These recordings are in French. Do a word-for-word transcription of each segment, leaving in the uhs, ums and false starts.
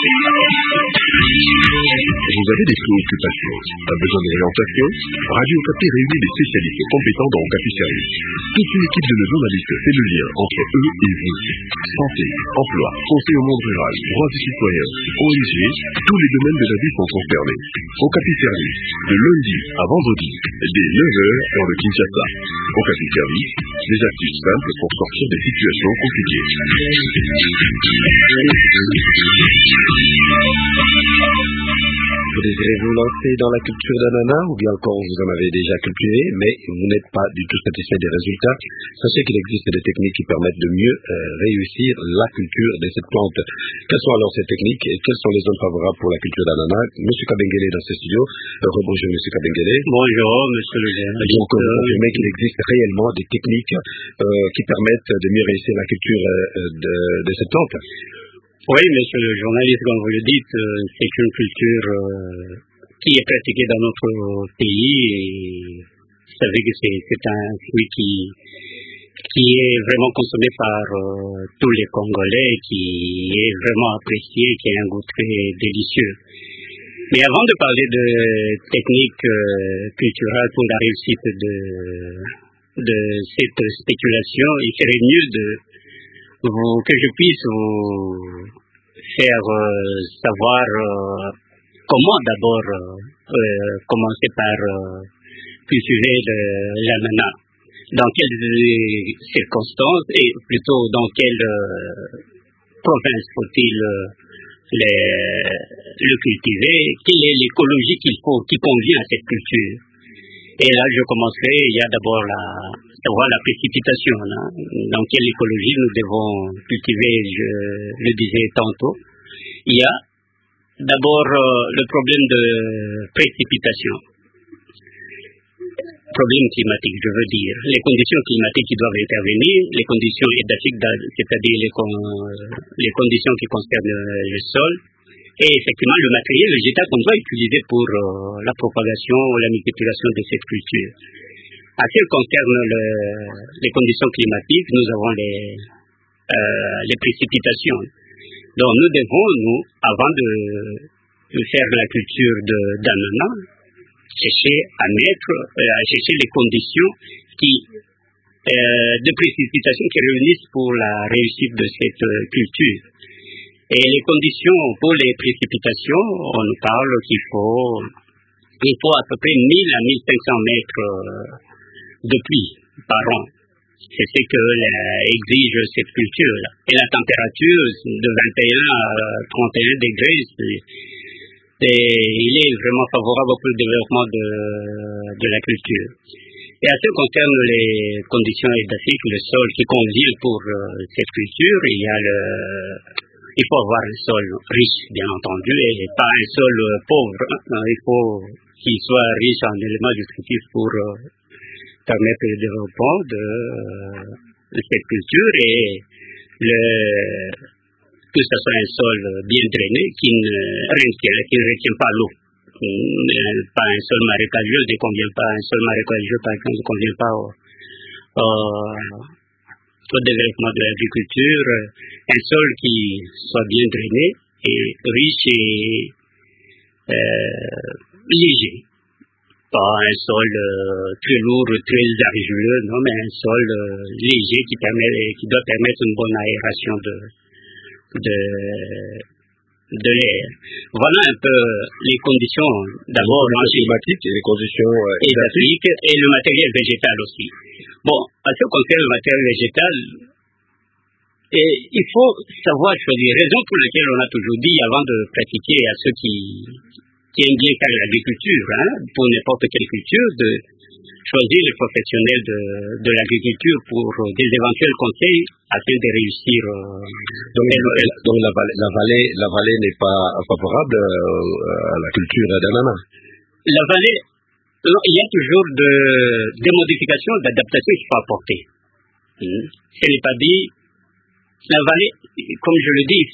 Vous avez des préoccupations, un besoin d'orientation? Radio Okapi réunit des spécialistes compétents dans Okapi Service. Toute une équipe de nos journalistes fait le lien entre eux et vous. Santé, emploi, conseil au monde rural, droits des citoyens, O N G, tous les domaines de la vie sont concernés. Okapi Service, de lundi à vendredi, dès neuf heures dans le Kinshasa. Okapi Service, des astuces simples pour sortir des situations compliquées. Vous désirez vous lancer dans la culture d'ananas ou bien encore vous en avez déjà cultivé mais vous n'êtes pas du tout satisfait des résultats? Sachez qu'il existe des techniques qui permettent de mieux euh, réussir la culture de cette plante. Quelles sont alors ces techniques et quelles sont les zones favorables pour la culture d'ananas? Monsieur Kabengele dans ce studio. Euh, rebonjour Monsieur Kabengele. Bonjour Monsieur le Géant. Donc vous confirmez qu'il existe réellement des techniques euh, qui permettent de mieux réussir la culture euh, de, de cette plante? Oui, monsieur le journaliste, comme vous le dites, euh, c'est une culture euh, qui est pratiquée dans notre pays et vous savez que c'est, c'est un fruit qui, qui est vraiment consommé par euh, tous les Congolais, qui est vraiment apprécié, qui a un goût très délicieux. Mais avant de parler de techniques euh, culturelles pour la réussite de, de cette spéculation, il serait mieux de vous, que je puisse vous faire euh, savoir euh, comment d'abord euh, commencer par euh, cultiver l'ananas. Dans quelles circonstances et plutôt dans quelle euh, province faut-il euh, les, le cultiver? Quelle est l'écologie qu'il faut, qui convient à cette culture? Et là, je commencerai, il y a d'abord la, savoir la précipitation. Là. Dans quelle écologie nous devons cultiver, je le disais tantôt. Il y a d'abord euh, le problème de précipitation. Problème climatique, je veux dire. Les conditions climatiques qui doivent intervenir, les conditions édaphiques, c'est-à-dire les, con, les conditions qui concernent le sol, et effectivement le matériel végétal qu'on doit utiliser pour euh, la propagation ou la multiplication de cette culture. À ce qui concerne le, les conditions climatiques, nous avons les, euh, les précipitations. Donc nous devons, nous, avant de, de faire la culture d'ananas, chercher à mettre, euh, à chercher les conditions qui, euh, de précipitation qui réunissent pour la réussite de cette euh, culture. Et les conditions pour les précipitations, on nous parle qu'il faut, il faut à peu près mille à mille cinq cents mètres de pluie par an. C'est ce que exige cette culture-là. Et la température de vingt et un à trente et un degrés, c'est, il est vraiment favorable pour le développement de, de la culture. Et à ce qui concerne les conditions édaphiques, le sol qui convient pour uh, cette culture, il y a le, il faut avoir un sol riche, bien entendu, et pas un sol uh, pauvre. Il faut qu'il soit riche en éléments descriptifs pour uh, permettre le développement de, uh, de cette culture et le, que ce soit un sol bien drainé qui ne retient, qui ne retient pas l'eau. Pas un sol marécageux ne convient pas, un sol marécageux par exemple ne convient pas au, au, au développement de l'agriculture. Un sol qui soit bien drainé et riche et euh, léger. Pas un sol euh, très lourd, très argileux, non, mais un sol euh, léger qui permet, qui doit permettre une bonne aération de, de, de l'air. Voilà un peu les conditions d'abord climatiques et les conditions euh, édaphiques et le matériel végétal aussi. Bon, à ce qui concerne le matériel végétal, et il faut savoir choisir. Raison pour laquelle on a toujours dit avant de pratiquer à ceux qui, qui aiment bien faire l'agriculture, hein, pour n'importe quelle culture, de choisir les professionnels de, de l'agriculture pour des éventuels conseils afin de réussir. Euh, donc, donc la vallée, la vallée, la vallée n'est pas favorable euh, à la culture d'ananas. La vallée, non, il y a toujours de, des modifications, d'adaptations qu'il faut apporter. Hum. Ce n'est pas dit. La vallée, comme je le dis, il faut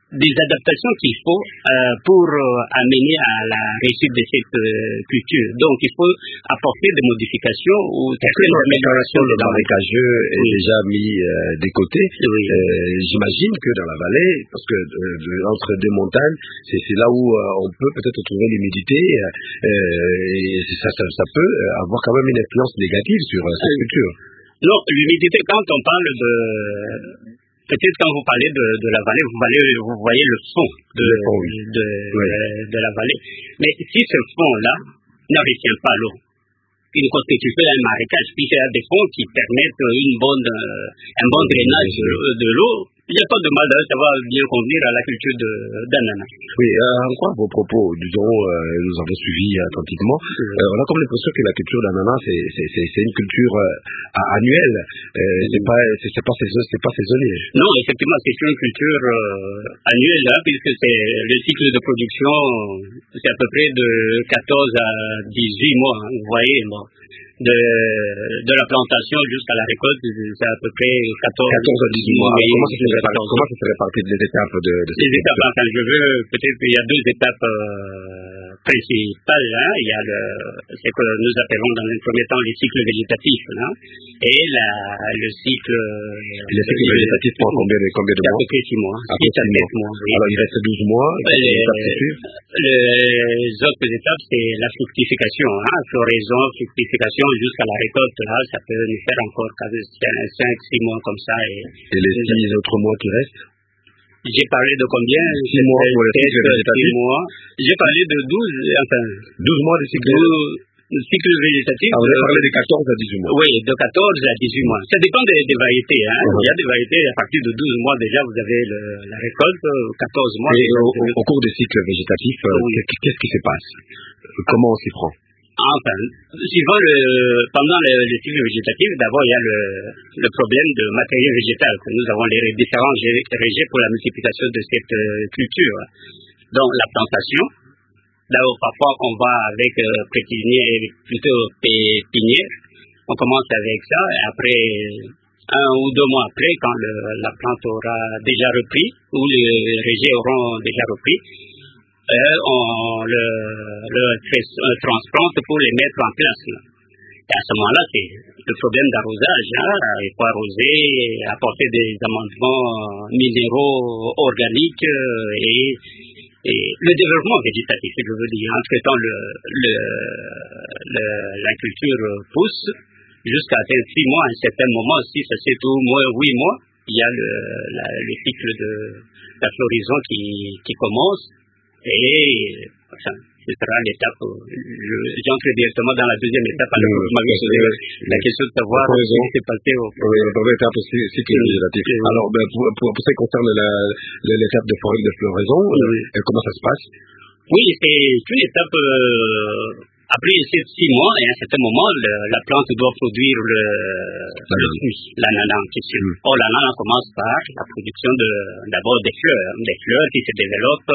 des adaptations qu'il faut euh, pour euh, amener à la réussite de cette euh, culture. Donc, il faut apporter des modifications ou certaines améliorations. Le marécageux est oui. déjà mis euh, des côtés. Oui. Euh, j'imagine que dans la vallée, parce que euh, entre deux montagnes, c'est, c'est là où euh, on peut peut-être trouver l'humidité, euh, et ça, ça, ça peut avoir quand même une influence négative sur euh, cette oui. culture. Non, l'humidité, quand on parle de... Peut-être quand vous parlez de, de la vallée, vous, voyez, vous voyez le fond de, fond, oui. de, oui. de, de la vallée. Mais si ce fond-là ne retient pas l'eau, il constitue un marécage, puis il y a des fonds qui permettent une bonne, un bon drainage de, de l'eau, il n'y a pas de mal, ça va bien convenir à la culture de, d'ananas. Oui, euh, en quoi vos propos, disons, euh, nous avons suivi attentivement, euh, on a comme l'impression que la culture d'ananas, c'est, c'est, c'est, c'est une culture euh, annuelle, euh, c'est pas, c'est, c'est pas saisonnier, c'est pas saisonnier. Non, effectivement, c'est une culture euh, annuelle, là, puisque c'est le cycle de production, c'est à peu près de quatorze à dix-huit mois, hein, vous voyez, bon. De, de la plantation jusqu'à la récolte, c'est à peu près quatorze à dix-huit mois. Comment ça se répartit, comment ça se répartit les étapes de, de Les étapes, enfin, je veux, peut-être qu'il y a deux étapes euh, principales, hein. Il y a le, c'est que nous appelons dans un premier temps les cycles végétatifs, hein, et la, le cycle... Les cycles végétatifs prend combien de, combien de mois? À peu près six mois. six à sept mois, oui. Alors, il reste douze mois, et les étapes qui suivent? Les autres étapes, c'est la fructification, hein, floraison, fructification, jusqu'à la récolte, là, ça peut nous faire encore cinq six mois comme ça. Et, et les six autres mois qui restent? J'ai parlé de combien? six mois pour le cycle végétatif. mois. J'ai parlé de douze, enfin. douze mois de cycle végétatif. Le cycle végétatif. Ah, vous avez parlé de quatorze à dix-huit mois. Oui, de quatorze à dix-huit mois. Ça dépend des, des variétés, hein. Uh-huh. Il y a des variétés, à partir de douze mois déjà, vous avez le, la récolte, quatorze mois. Et au, au, au cours des cycles végétatifs, oui. qu'est-ce qui se passe? Comment on s'y prend? Enfin, suivant le, pendant le, le cycle végétatif, d'abord il y a le, le problème de matériel végétal, que nous avons les différents régés pour la multiplication de cette euh, culture. Donc la plantation, d'abord parfois on va avec euh, prépinière, plutôt pépinière, on commence avec ça, et après un ou deux mois après, quand le, la plante aura déjà repris, ou les régés auront déjà repris, Euh, on le, le transplante pour les mettre en place. Là. Et à ce moment-là, c'est le problème d'arrosage. Hein. Il faut arroser, apporter des amendements minéraux organiques et, et le développement végétatif, je veux dire. Entre-temps, le, le, le, la culture pousse jusqu'à atteindre six mois. À un certain moment, si ça c'est au moins huit mois, il y a le, la, le cycle de la floraison qui, qui commence. Et enfin, ce sera l'étape, je, j'entre directement dans la deuxième étape, alors que vous m'avez posé la question de savoir ce qui s'est passé au premier. La première étape aussi, cycle végétatif. Alors, ben, pour, pour, pour ce qui concerne la, l'étape de forêt de floraison, oui. euh, comment ça se passe? Oui, c'est une étape, euh, après ces six mois, et à un certain moment, le, la plante doit produire le, le fruit, l'ananas en question. Mm. Or, l'ananas commence par la production de, d'abord des fleurs, des fleurs qui se développent.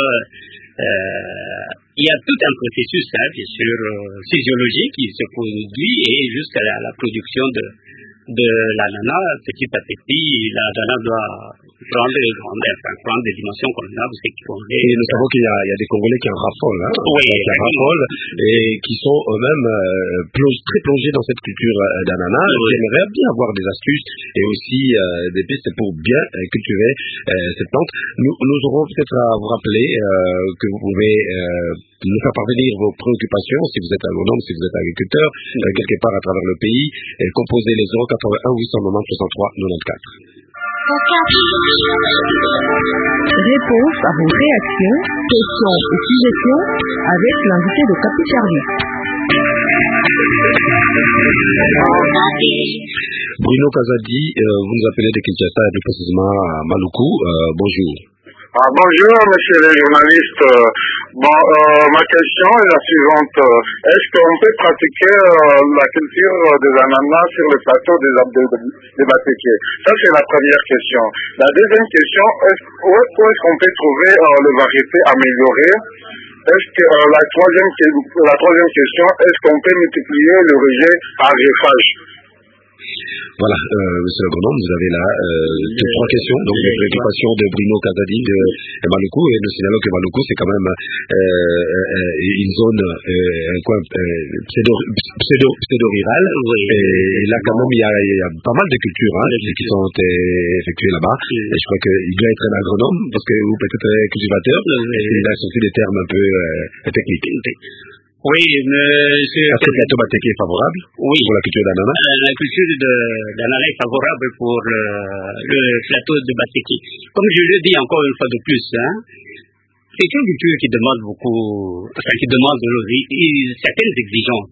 Euh, il y a tout un processus, hein, bien sûr, euh, physiologique qui se produit et jusqu'à la, la production de, de l'ananas, petit à petit, l'ananas doit prendre, enfin, prendre des dimensions convenables. Et nous savons qu'il y a, il y a des Congolais qui en raffolent, hein, oui, qui en raffolent et qui sont eux-mêmes euh, plong, très plongés dans cette culture euh, d'ananas, oui. qui aimeraient bien avoir des astuces et aussi euh, des pistes pour bien euh, cultiver euh, cette plante. Nous, nous aurons peut-être à vous rappeler euh, que vous pouvez euh, nous faire parvenir vos préoccupations si vous êtes agronome, si vous êtes agriculteur, euh, quelque part à travers le pays, et composez les zéro quatre-vingt-un huit cent quatre-vingt-dix soixante-trois quatre-vingt-quatorze. Réponse à vos réactions, questions et suggestions avec l'invité de Capi Service. Bruno Kazadi, euh, vous nous appelez de Kinshasa et plus précisément à Maluku. Euh, bonjour. Ah, bonjour, monsieur le journaliste. Bon, euh, ma question est la suivante. Est-ce qu'on peut pratiquer euh, la culture des ananas sur le plateau des, des, des Batékiers? Ça, c'est la première question. La deuxième question, est où, où est-ce qu'on peut trouver euh, les variétés améliorées? Est-ce que euh, la troisième la troisième question, est-ce qu'on peut multiplier le rejet par greffage? Voilà, euh, monsieur l'agronome, vous avez là euh, deux, trois questions. Donc, les préoccupations de Bruno Casadi de Maluku, et nous signalons que Maluku, c'est quand même euh, euh, une zone, euh, un coin euh, pseudo, pseudo, pseudo-rural. Oui. Et là, quand même, il y a, il y a pas mal de cultures hein, qui, qui sont euh, effectuées là-bas. Oui. Et je crois qu'il doit être un agronome, parce que vous peut-être un cultivateur, oui. Et il a sorti des termes un peu euh, techniques. Oui. Oui, monsieur. Est-ce que le plateau Bateke est favorable oui. pour la culture d'ananas? euh, La culture d'ananas est favorable pour le, le plateau de Bateke. Comme je le dis encore une fois de plus, hein, c'est une culture qui demande beaucoup, enfin qui demande certaines exigences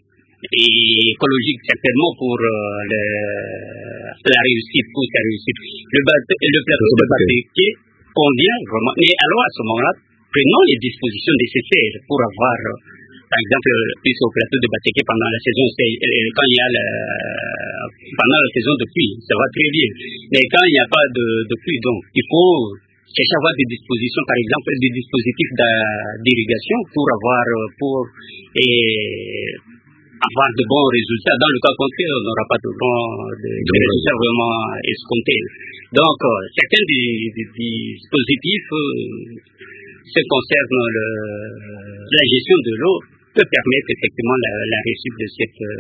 et écologiques certainement pour euh, le, la réussite, pour sa réussite. Le, le plateau de Bateke convient vraiment. Mais alors à ce moment-là, prenons les dispositions nécessaires pour avoir par exemple, plus au plateau de Bateke pendant la saison, quand il y a la, pendant la saison de pluie, ça va très bien. Mais quand il n'y a pas de, de pluie, donc il faut chercher à avoir des dispositions, par exemple, des dispositifs d'irrigation pour avoir, pour et, avoir de bons résultats. Dans le cas contraire, on n'aura pas de bons de, de résultats vraiment escomptés. Donc, euh, certains des, des, des dispositifs euh, se concernent le, la gestion de l'eau peut permettre effectivement la, la réussite de cette euh,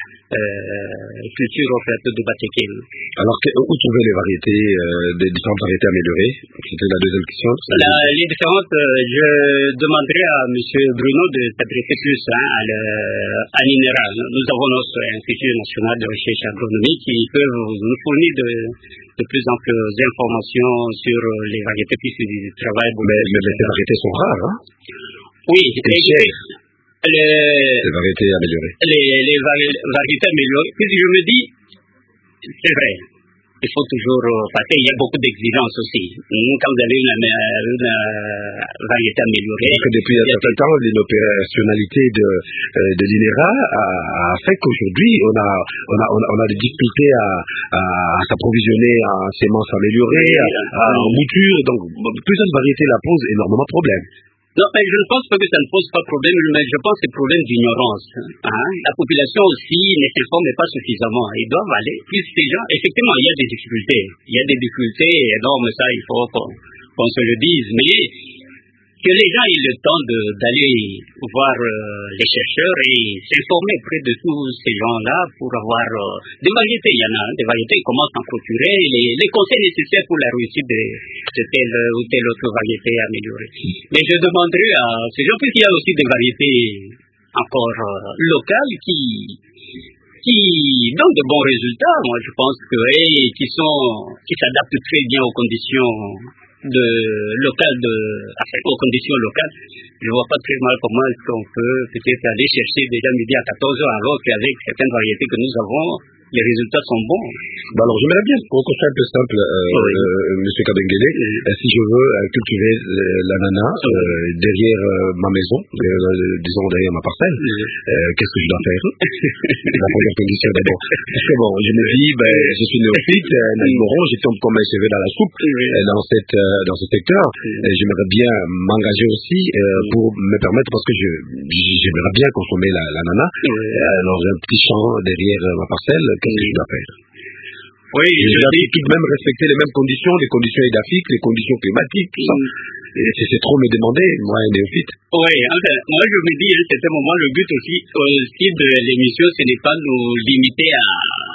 euh, culture au plateau de Bateke. Alors, que, où trouver les variétés, euh, des différentes variétés améliorées? C'était la deuxième question. La, les différentes, euh, je demanderai à M. Bruno de s'adresser plus hein, à, le, à l'INERA. Nous avons notre Institut national de recherche agronomique qui peut nous fournir de, de plus amples informations sur les variétés puisqu'ils travaillent beaucoup. Mais, mais, mais ces variétés sont rares, hein? Oui, et Les, les variétés améliorées. Les, les vari, variétés améliorées. Puis je me dis, c'est vrai, il faut toujours passer, il y a beaucoup d'exigences aussi. Quand vous avez une, une, une variété améliorée. Parce que depuis un certain temps, l'opérationnalité de, euh, de l'INERA a, a fait qu'aujourd'hui, on a, on, a, on, a, on a des difficultés à, à, à s'approvisionner en semences améliorées, à, à, en mouture. Donc, plusieurs variétés la posent énormément de problèmes. Non, mais je ne pense pas que ça ne pose pas de problème, mais je pense que c'est problème d'ignorance. Hein? La population aussi ne s'informe pas suffisamment. Ils doivent aller. Puis ces gens, effectivement, il y a des difficultés. Il y a des difficultés énormes, ça, il faut qu'on qu'on se le dise. Mais que les gens aient le temps d'aller voir euh, les chercheurs et s'informer auprès de tous ces gens-là pour avoir euh, des variétés. Il y en a des variétés, ils commencent à en procurer les, les conseils nécessaires pour la réussite de, de telle ou telle autre variété améliorée. Mais je demanderai à ces gens, puisqu'il y a aussi des variétés encore euh, locales qui, qui donnent de bons résultats, moi je pense que, et qui sont, qui s'adaptent très bien aux conditions de local de enfin, aux conditions locales. Je vois pas très mal comment est-ce qu'on peut peut-être aller chercher déjà midi à quatorze heures alors qu'avec certaines variétés que nous avons, les résultats sont bons. Bah alors j'aimerais bien pour qu'on soit un peu simple, euh, oui. euh, M. Kabengele, oui. euh, si je veux euh, cultiver euh, l'ananas oui. euh, derrière euh, ma maison, euh, disons derrière ma parcelle, oui. euh, qu'est-ce que je dois faire? La première condition d'abord. Parce que bon, je me dis, ben, je suis néophyte, un almoron, je tombe comme un cheveu dans la soupe oui. euh, dans cette euh, dans ce secteur. Oui. Euh, j'aimerais bien m'engager aussi euh, oui. pour me permettre, parce que je j'aimerais bien consommer l'ananas. La, oui. euh, alors j'ai un petit champ derrière euh, ma parcelle. Qu'est-ce que je dois faire? Oui, je dois tout de même respecter les mêmes conditions, les conditions édaphiques, les conditions climatiques, tout ça. Et c'est trop me demander, moi, un néophyte. Oui, enfin, moi je me dis à un certain moment, le but aussi, aussi de l'émission, ce n'est pas nous limiter à,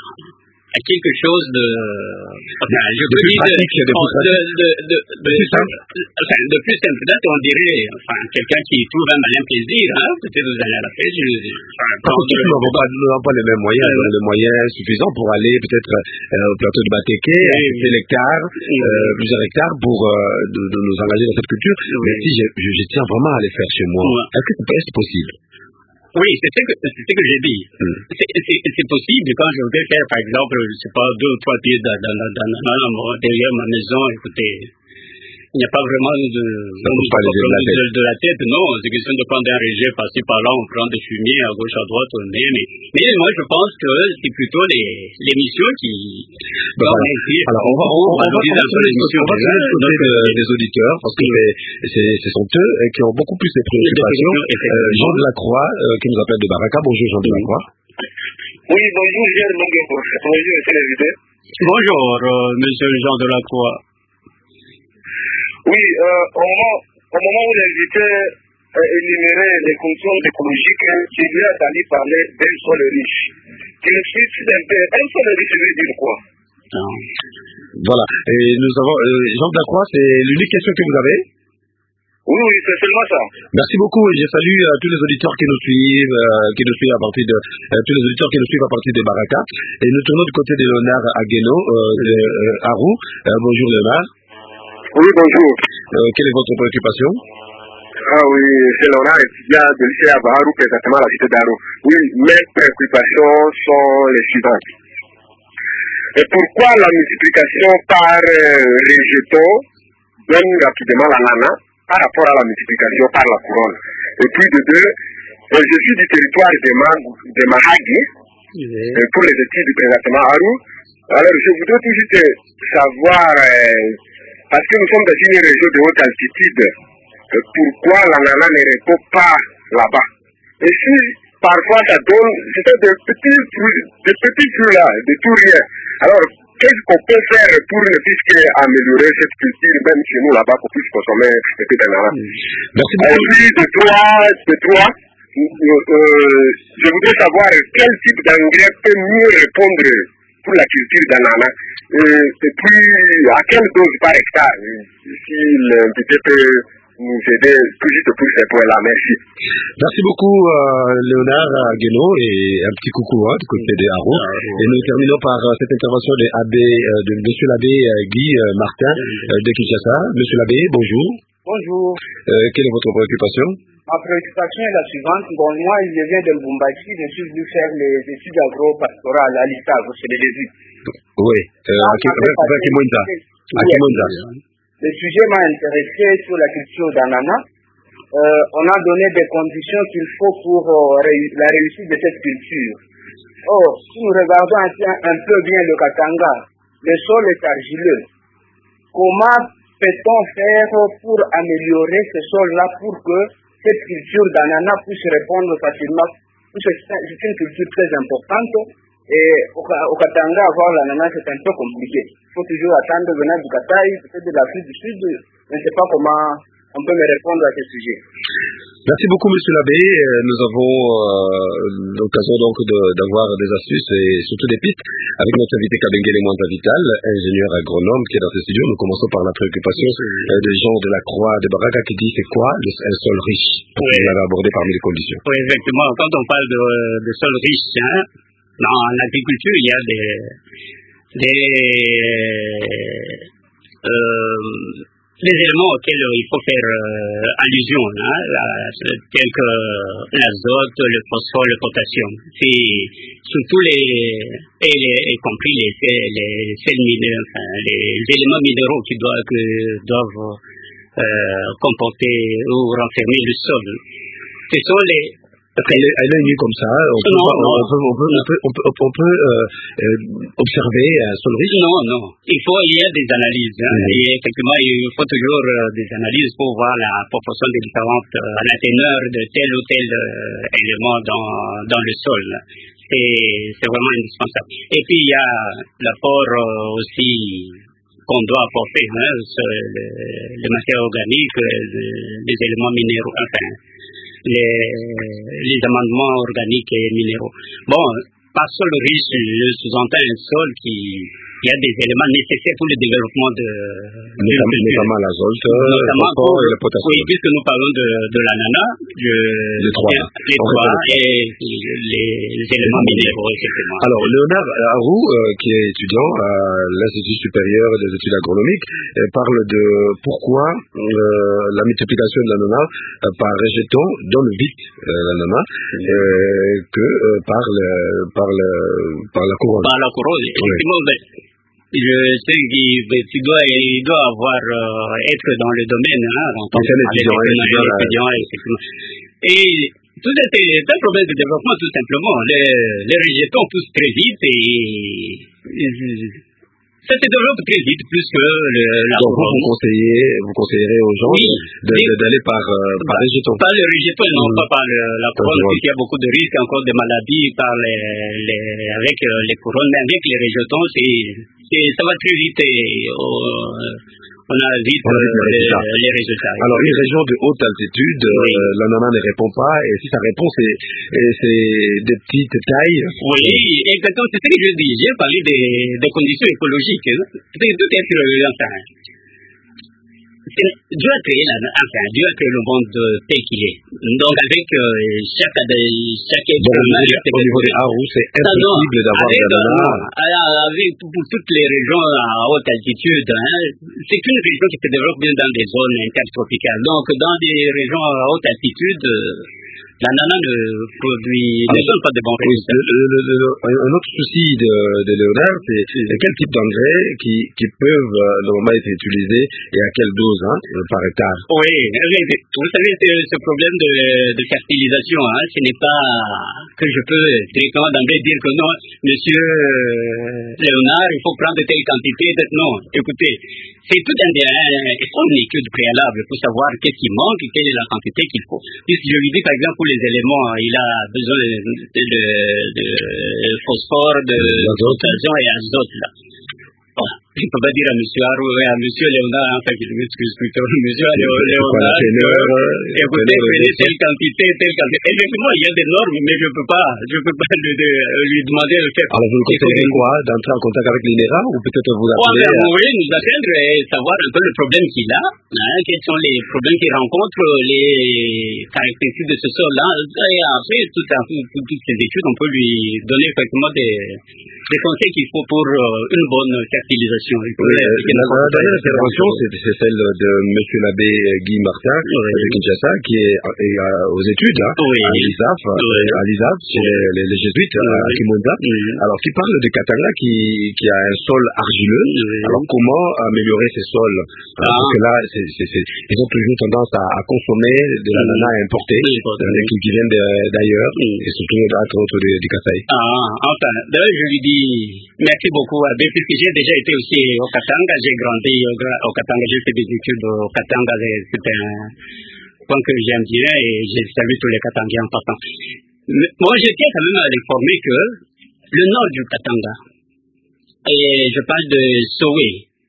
à quelque chose de, enfin, je de plus pratique, de, de, de, de, de, de, plus simple. Enfin, de plus simple. Peut-être on dirait, enfin, quelqu'un qui trouve un malin plaisir, hein, peut-être vous allez à la pêche. Enfin, parce que nous n'avons pas, pas les mêmes moyens, euh, les moyens suffisants pour aller peut-être euh, au plateau de Bateke, oui, oui. l'hectare, oui. euh, plusieurs hectares pour euh, de, de nous engager dans cette culture. Oui. Mais si je, je, je tiens vraiment à les faire chez moi, oui. est-ce que c'est possible? Oui, c'est ce que, c'est ce que j'ai dit. Mm. C'est possible quand je voudrais faire, par exemple, je sais pas, deux ou trois pieds dans, dans, dans, dans, dans, derrière ma maison, écoutez, il n'y a pas vraiment de, ça de, pas de, de, la de, de la tête, non. C'est question de prendre un rejet, passer par là, on prend des fumiers à gauche, à droite, on est, mais, mais moi je pense que c'est plutôt les, les missions qui, bah, voilà. Alors, on va, on, on va commencer les missions des auditeurs, parce que ce sont eux qui ont beaucoup plus de préoccupations. Euh, Jean Delacroix, euh, qui nous appelle de Baraka. Bonjour Jean Delacroix. Oui, bonjour, Gérard Longuepo. Bonjour, monsieur l'invité. Bonjour, euh, monsieur Jean Delacroix. Oui, euh, au, moment, au moment où l'invité euh, énumérait les conditions écologiques, il lui a d'aller parler d'un sol riche. Je m'explique un peu. Un sol riche, ça veut dire quoi? Non. Voilà. Et nous avons, euh, Jean Delacroix, c'est l'unique question que vous avez? Oui, oui, c'est seulement ça. Merci beaucoup et je salue euh, tous les auditeurs qui nous suivent, euh, qui nous suivent à partir de euh, tous les auditeurs qui nous suivent à partir de Baraka. Et nous tournons du côté de Léonard Agueno, euh, de euh, Arou. Euh, bonjour Léonard. Oui, bonjour. Euh, quelle est votre préoccupation? Ah oui, c'est Léonard, étudiant de lycée à Barou, exactement à la cité d'Arou. Oui, mes préoccupations sont les suivantes. Et pourquoi la multiplication par euh, rejeton donne rapidement la nana par rapport à la multiplication par la couronne? Et puis de deux, euh, je suis du territoire de, Ma, de Mahagui, oui. euh, pour les études du présentement à Arou. Alors je voudrais tout juste savoir, euh, parce que nous sommes dans une région de haute altitude, euh, pourquoi la nana ne répond pas là-bas? Et si parfois ça donne, c'est des petits fruits, des petits fruits là, de tout rien. Alors, qu'est-ce qu'on peut faire pour ne plus améliorer cette culture, même chez nous là-bas, qu'on puisse consommer un peu d'ananas? Merci beaucoup. Et puis, de trois, de trois euh, je voudrais savoir quel type d'engrais peut mieux répondre pour la culture d'ananas. Et, et puis, à quelle dose par hectare, si l'invité peut nous aider tout juste pour ces points-là. Merci. Merci beaucoup, euh, Léonard Agueno, et un petit coucou hein, du côté des Haro. Ah, oui. Et nous terminons par euh, cette intervention de, abbé, euh, de monsieur l'abbé euh, Guy euh, Martin euh, de Kinshasa. Monsieur l'abbé, bonjour. Bonjour. Euh, quelle est votre préoccupation? Ma préoccupation est la suivante. Bon, moi, je viens de Lubumbashi, je suis venu faire les études agro-pastorales à l'Istage, chez les Jésuites. Oui, euh, à Kimonda. À Kimonda. Le sujet m'a intéressé sur la culture d'ananas. Euh, on a donné des conditions qu'il faut pour euh, réu- la réussite de cette culture. Or, si nous regardons un, un peu bien le Katanga, le sol est argileux. Comment peut-on faire pour améliorer ce sol-là pour que cette culture d'ananas puisse répondre facilement? C'est une culture très importante. Et au, au Katanga, avoir l'ananas, c'est un peu compliqué. Il faut toujours attendre venant du Kataï, peut-être de l'Afrique du Sud. Je ne sais pas comment on peut me répondre à ce sujet. Merci beaucoup, monsieur l'abbé. Nous avons euh, l'occasion donc de, d'avoir des astuces et surtout des pistes avec notre invité Kabengele Mwanta Vital, ingénieur agronome qui est dans ce studio. Nous commençons par la préoccupation euh, des gens de la Croix de Baraka qui dit c'est quoi le, un sol riche? Oui. Vous l'avez abordé parmi les conditions. Oui, effectivement. Quand on parle de, de sol riche, hein, dans l'agriculture, il y a des, des, euh, des éléments auxquels il faut faire euh, allusion, hein, la, tels que l'azote, le phosphore, le potassium. C'est surtout les, et les, y compris les, les, les, minéraux, enfin, les éléments minéraux qui doivent, que doivent euh, comporter ou renfermer le sol. Ce sont les Elle est, elle est nue comme ça. On peut, non, pas, non, on peut, on peut, on peut, on peut, on peut euh, euh, observer un sol riche. Non, non. Il faut, il y a des analyses. Hein, mm-hmm. Et effectivement, il faut toujours euh, des analyses pour voir la proportion des différentes, euh, la teneur de tel ou tel euh, élément dans, dans le sol. C'est, c'est vraiment indispensable. Et puis, il y a l'apport euh, aussi qu'on doit apporter, hein, le, le matière organique, le, les éléments minéraux, enfin, Les, les amendements organiques et minéraux. Bon, par sol riche, je sous-entends un sol qui, il y a des éléments nécessaires pour le développement de, notamment, notamment l'azote, le phosphore et le potassium. Oui, puisque nous parlons de, de l'ananas, les trois, les trois et les, les éléments minéraux, effectivement. Alors, Léonard Arou, euh, qui est étudiant à l'Institut supérieur des études agronomiques, euh, parle de pourquoi euh, la multiplication de l'ananas euh, par rejeton donne vite euh, l'ananas euh, que euh, par, le, par, le, par la couronne. Par la couronne, effectivement. Oui. Je sais qu'il doit, il doit avoir, euh, être dans le domaine, hein, en tant qu'étudiant, effectivement. Et tout ça, c'est un problème de développement, tout simplement. Les, les rejetons poussent très vite et, et Ça se développe très vite, plus que le, la Donc vous, vous, conseillez, vous conseillerez aux gens oui, de, de, d'aller par, euh, par les jetons. Pas le rejeton, non, mmh. pas par le, la couronne, puisqu'il y a beaucoup de risques, encore de maladies par les, les, avec euh, les couronnes, mais avec les rejetons, c'est, c'est, ça va très vite et euh, on a vite, on a vite euh, les, résultats. les résultats. Alors, une région de haute altitude, oui. euh, l'ananas ne répond pas, et si ça répond, c'est, c'est des petites tailles. Oui, exactement, c'est ce que je dis. J'ai parlé des, des conditions écologiques. Hein. C'est tout être, enfin, Dieu a créé la, enfin, Dieu a créé le monde tel qu'il est. Donc, avec euh, chaque, chaque être humain, au niveau des Harouts, c'est impossible d'avoir des ananas. Avec pour toutes les régions à haute altitude, hein, c'est une région qui se développe bien dans des zones intertropicales. Donc, dans des régions à haute altitude, l'ananas ne produit, ne donne pas de bons résultats. Le, le, le, le, un autre souci de, de Léonard, c'est, c'est quel type d'engrais qui, qui peuvent euh, normalement être utilisés et à quelle dose hein, par hectare. Oui, vous savez, ce problème de, de fertilisation, hein, ce n'est pas que je peux directement d'emblée dire que non, monsieur Léonard, il faut prendre telle quantité. De... Non, écoutez, c'est tout un, un, il faut une étude préalable pour savoir qu'est-ce qui manque et quelle est la quantité qu'il faut. Puisque je lui dis par exemple pour les éléments, il a besoin de, de, de, de phosphore, de potassium et azote là. Bon, je ne peux pas dire à monsieur Harou, à monsieur Léonard, enfin, je m'excuse plutôt, monsieur Léonard, écoutez, prenez telle quantité, telle quantité. Effectivement, il y a des normes, mais je ne peux pas, je peux pas de, de, lui demander de faire. Alors, vous le conseillez quoi? D'entrer en contact avec l'I N E R A ou peut-être vous appeler? Oh, oui, nous atteindre et savoir un peu le problème qu'il a, hein, quels sont les problèmes qu'il rencontre, les caractéristiques de ce sol-là, et après, tout à, toutes ces études, on peut lui donner effectivement des, des conseils qu'il faut pour euh, une bonne fertilisation. Oui, la, la dernière intervention, c'est, c'est celle de M. l'abbé Guy Martin oui. de Kinshasa, qui est, est aux études hein, oui. à l'I S A F, oui. à l'I S A F chez oui. les, les jésuites oui. à Kimonza. Oui. Alors, qui parle de Katanga, qui, qui a un sol argileux. Oui. Alors, comment améliorer ces sols ah. Parce que là, c'est, c'est, c'est, ils ont toujours tendance à, à consommer de l'ananas oui. importé, oui. euh, qui, qui viennent de, d'ailleurs, oui. et surtout entre autres du, du Kasaï. Ah, enfin, d'ailleurs, je lui dis merci beaucoup, abbé, puisque j'ai déjà été aussi au Katanga, j'ai grandi au, au Katanga, j'ai fait des études au Katanga, c'est un point que j'aime bien et j'ai salué tous les Katangiens en passant. Mais, moi, je tiens quand même à l'informer que le nord du Katanga, et je parle de Sowe,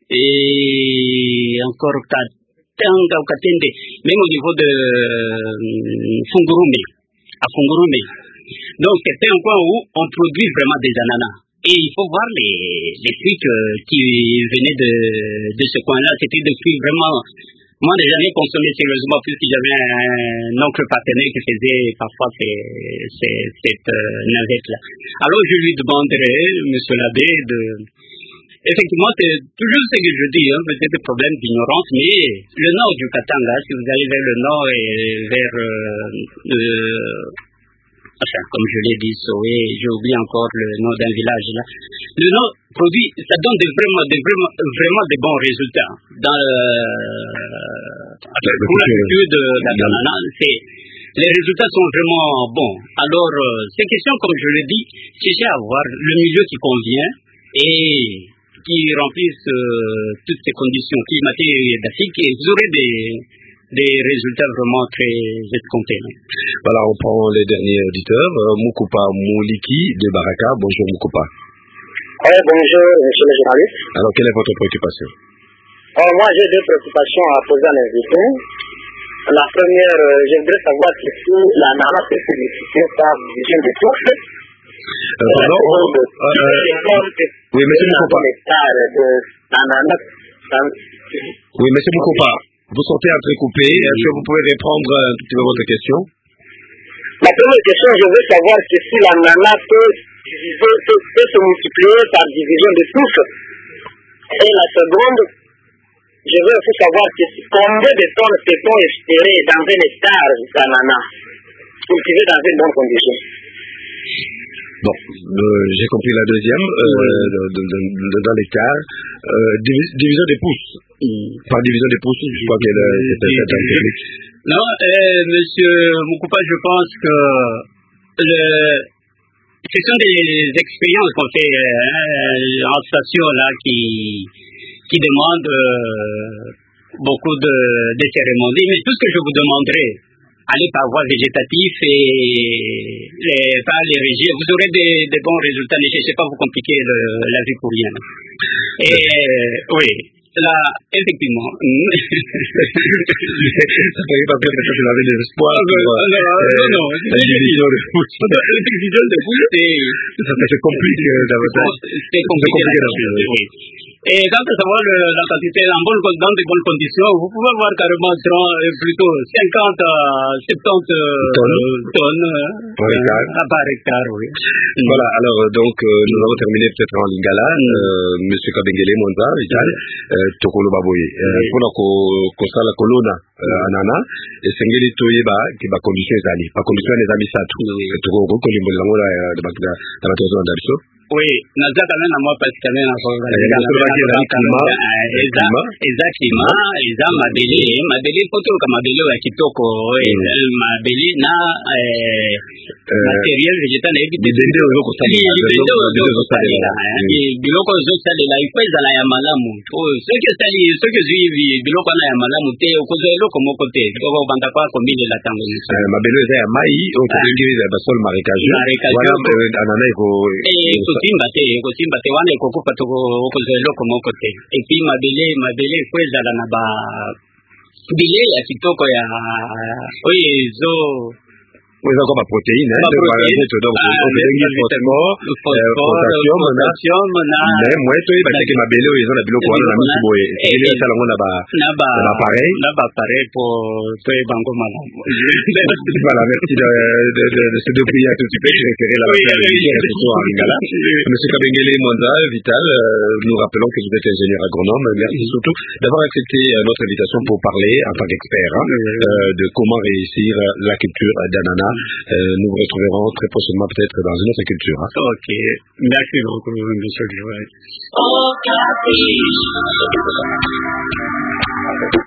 et encore Katanga ou Katende, même au niveau de euh, Fungurume, à Fungurume. Donc, c'était un point où on produit vraiment des ananas. Et il faut voir les, les fruits que, qui venaient de, de ce coin-là. C'était des fruits vraiment... Moi, j'ai jamais consommé sérieusement, puisque j'avais un oncle partenaire qui faisait parfois ces, ces, cette euh, navette-là. Alors, je lui demanderai, monsieur l'abbé, de... Effectivement, c'est toujours ce que je dis, hein, peut-être des problèmes d'ignorance, mais le nord du Katanga, si vous allez vers le nord et vers... Euh, euh, Enfin, comme je l'ai dit, Soé, j'ai oublié encore le nom d'un village là. Le nom produit, ça donne des vraiment, des vraiment, vraiment des bons résultats. Dans le, pour l'attitude de la banane, c'est, les résultats sont vraiment bons. Alors, euh, ces questions, comme je l'ai dit, cherchez à avoir le milieu qui convient et qui remplisse euh, toutes ces conditions climatiques et édaphiques, et vous aurez des des résultats vraiment très escomptés. Voilà, on prend les derniers auditeurs. Euh, Moukoupa Mouliki de Baraka. Bonjour Moukoupa. Oui, bonjour, monsieur le journaliste. Alors, quelle est votre préoccupation? Alors, moi, j'ai deux préoccupations à poser à l'invité. La première, euh, je voudrais savoir si la nana peut se nécessiter par division de touches. Euh, pardon on, euh, euh, Oui, monsieur Moukoupa. Oui, monsieur Moukoupa. Vous sentez entrecoupé. Est-ce que vous pouvez répondre un tout petit peu à votre question? La première question, je veux savoir que si la nana peut, peut, peut, peut se multiplier par division de touches. Et la seconde, je veux aussi savoir que combien de tonnes peut-on espérer dans un hectare d'ananas cultivé dans une bonne condition. Bon, euh, j'ai compris la deuxième, euh, de, de, de, de, dans l'écart. Euh, divis, division des pouces. Mm. Par division des pouces, je crois qu'elle est technique. Non, euh, monsieur Moukoupa, je pense que le, ce sont des expériences qu'on fait euh, en station là qui, qui demandent euh, beaucoup de, de cérémonies. Mais tout ce que je vous demanderai, allez par voie végétative et les, par les régies, vous aurez des, des bons résultats. Ne cherchez pas à vous compliquer le, la vie pour rien. Et euh, oui. Là, effectivement. Ça fait pas peur que tu avais des espoirs. Non, non, non. La division de foot. La division de foot, c'est. Ça se complique davantage. C'est compliqué. Oui. Et quand à savoir le, la quantité en bonne, dans de bonnes conditions, vous pouvez avoir carrément plutôt cinquante à soixante-dix tonnes, tonnes par hectare. À par hectare, oui. Voilà, alors donc euh, nous avons terminé peut-être en Lingala. Mm. Euh, Monsieur Kabengele Monza, Vital, euh, Tokolo Baboye. Euh, pour la Kosala Kolona, Anana, et Sengeli Toyeba, qui va condition les amis. Pas condition les amis, ça tout. Tokolo Kolimbo, de la maison d'Abso. Oui, naza quand même à moi parce que quand même exactement eza mabele mabele poto ka mabele ya kitoko mabele na matériel végétal na yebi bidende oyo kosalela biloko ozosalela ifo ezala ya malamu soki esali soki ozwi biloko wana ya malamu te okozwa eloko moko te okobanda kwa kombilela ntango mabele eza ya mai okobengi basol marécageux anana eko kosimba te kosimba te wana ekokufa okozwa eloko moko te epuis mabele mabele efo ezala na ba bile ya kitoko ya oyo ezo Oui, encore ma protéine, hein, de parasites, donc, on fait des phosphore, potassium, mais moi, tu sais, que ma belle, ils ont la bille au courant, la mise au bois, et les salons, on a l'appareil, l'appareil pour faire bango malam. Voilà, merci de, de, de, de se débrouiller un tout petit peu, je référais la surtout en Lingala. Monsieur Kabengele Monza, Vital, nous rappelons que vous êtes ingénieur agronome, merci surtout d'avoir accepté notre invitation pour parler en tant qu'expert, hein, de comment réussir la culture d'ananas. Euh, nous vous retrouverons très prochainement peut-être dans une autre culture. Hein. Ok, merci beaucoup, monsieur Glouet.